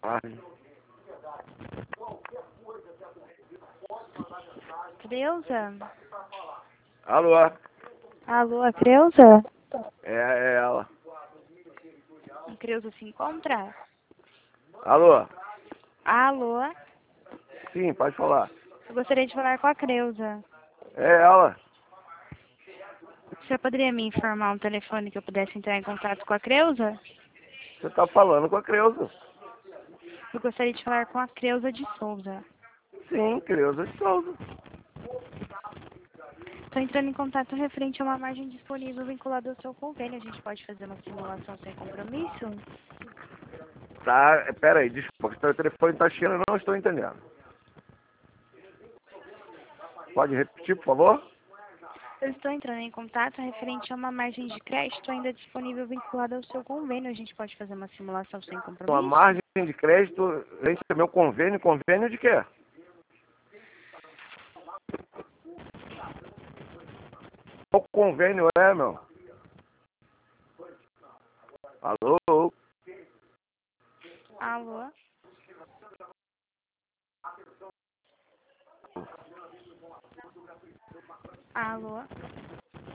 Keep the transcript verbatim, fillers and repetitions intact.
Ai. Creuza? Alô? Alô, a Creuza? É, é ela. A Creuza se encontra? Alô? Alô? Sim, pode falar. Eu gostaria de falar com a Creuza. É ela. O senhor poderia me informar um telefone que eu pudesse entrar em contato com a Creuza? Você tá falando com a Creuza. Eu gostaria de falar com a Creuza de Souza. Sim, Creuza de Souza. Estou entrando em contato referente a uma margem disponível vinculada ao seu convênio. A gente pode fazer uma simulação sem compromisso? Tá, pera aí, desculpa, que o telefone tá cheio, eu não estou entendendo. Pode repetir, por favor? Eu estou entrando em contato referente a uma margem de crédito ainda disponível vinculada ao seu convênio. A gente pode fazer uma simulação sem Uma compromisso? margem de crédito, gente, meu convênio, convênio de quê? Qual convênio é, meu? Alô? Alô? Alô?